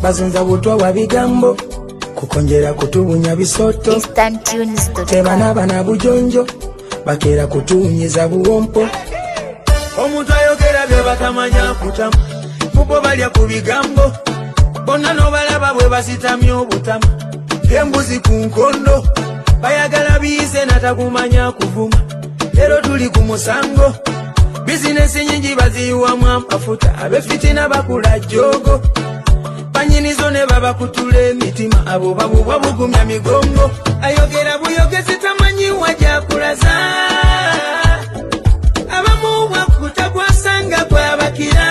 bazunza butwa wa bigambo kukonjera kutubunya bisoto tebana bana bujonjo bakera kutunyiza buwompo omuntu ayogera bye batamanya kutama kubo balya ku bigambo bonna n'obalaba bwe basitamye obutama embuzi ku nkondo bayagala biise natakumanya kuvuma lero tuli ku musango bizinesi nyingi baziyiwamu amafuta abefitina bakula jogo banyinizo ne baba kutula emitima abo babubwa bugumya migongo ayogera buyogezi tamanyi wajja kulaza abamu bwakutagwasanga gwabakira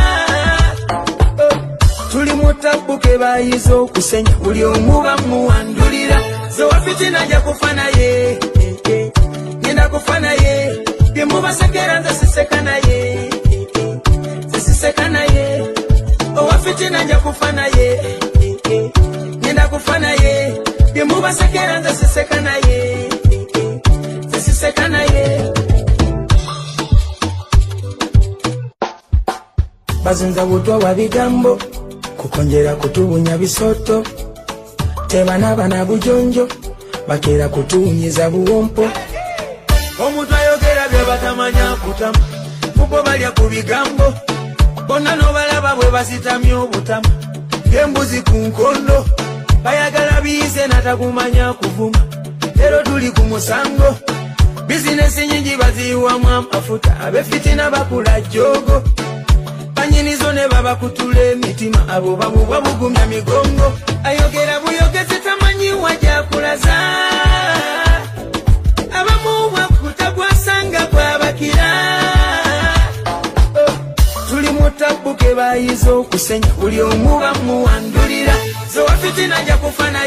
tuli mutabuke bayiza okusenya buli omu bamuwandulira zowafitina nja kufa naye ngenda kufa naye byemubasekera nze siseka naye siseka naye owafitina nja kufa naye ngenda kufa naye byemubasekera nze siseka naye siseka naye bazunza butwa wa bigambo kukonjera kutubunya bisoto tebana bana bujonjo bakera kutunyiza buwompo omuntu ayogera bye batamanya kutama kubo balya ku bigambo bonna n'obalaba bwe basitamye obutama embuzi ku nkondo bayagala biise natakumanya kuvuma lero tuli ku musango bizinesi nyingi baziyiwamu amafuta abefitina bakula jogo banyinizo ne baba kutula emitima abo babubwa bugumya migongo ayogera buyogezi tamanyi wajja kulaza abamu bwakutagwasanga gwabakira tuli mutabuke bayiza okusenya buli omu bamuwandulira zowafitina nja kufa